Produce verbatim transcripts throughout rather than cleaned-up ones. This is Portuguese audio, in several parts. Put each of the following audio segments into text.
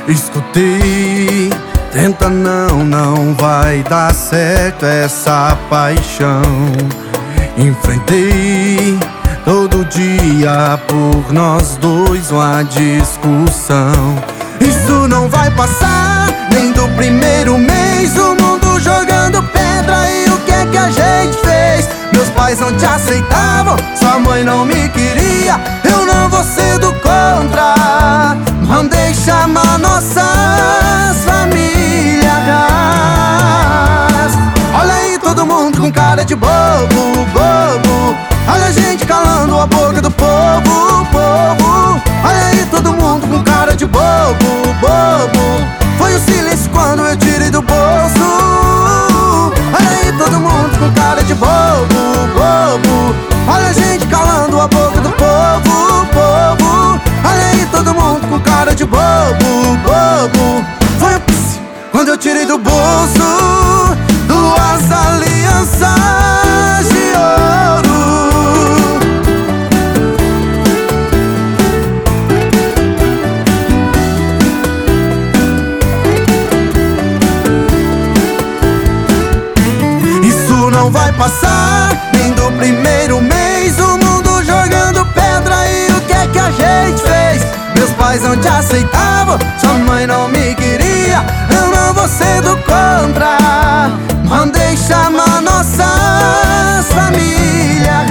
Escutei, tenta não, não vai dar certo essa paixão. Enfrentei todo dia por nós dois uma discussão. Isso não vai passar nem do primeiro mês. O mundo jogando pedra e o que é que a gente fez? Meus pais não te aceitavam, sua mãe não me queria. Eu não vou ser do contra. Mandei chamar nossas famílias. Olha aí todo mundo com cara de bobo, bobo. Olha a gente calando a boca do povo, povo. Olha aí todo mundo com cara de bobo, bobo. Foi o silêncio quando eu tirei do bolso. Olha aí todo mundo com cara de bobo, bobo. Olha a gente calando a boca do povo, povo. Olha aí todo mundo com cara de bobo, bobo. Foi o pss quando eu tirei do bolso duas alianças de ouro. Isso não vai passar nem do primeiro mês. O mundo jogando pedra e o que é que a gente fez? Meus pais não te aceitavam, sua mãe não me queria. Eu não vou ser do contra. Mandei chamar nossas famílias.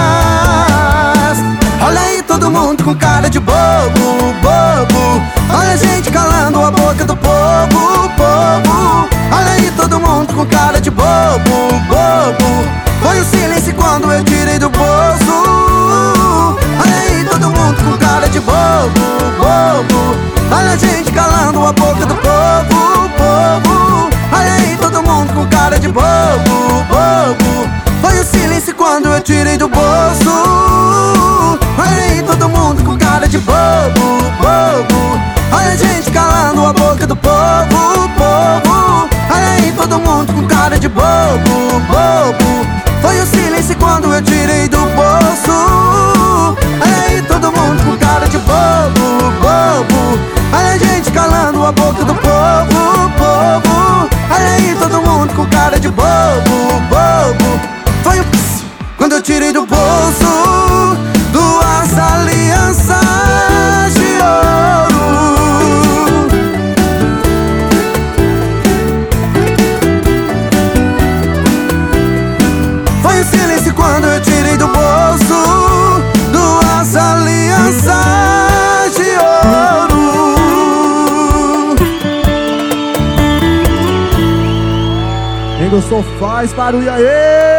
Olha aí todo mundo com cara de bobo, bobo. Olha a gente calando a boca do povo, povo. Olha aí todo mundo com cara de bobo, bobo. Foi o silêncio quando eu tirei do bolso. Olha aí todo mundo com cara de bobo, bobo. Olha a gente calando a boca do povo, povo. Olha aí todo mundo com cara de bobo, bobo. Foi o silêncio quando eu tirei do bolso. Olha aí todo mundo com cara de bobo, bobo. Olha a gente calando a boca do povo, povo. Olha aí todo mundo com cara de bobo, bobo. Foi o silêncio quando eu tirei do bolso. Olha aí todo mundo com cara de bobo, bobo. Olha a gente calando a boca do povo, povo. Olha aí todo mundo com cara de bobo, bobo. Foi o pss quando eu tirei do bolso duas alianças de ouro. Foi o silêncio quando eu tirei do bolso duas alianças de ouro. Quem gostou faz barulho aí!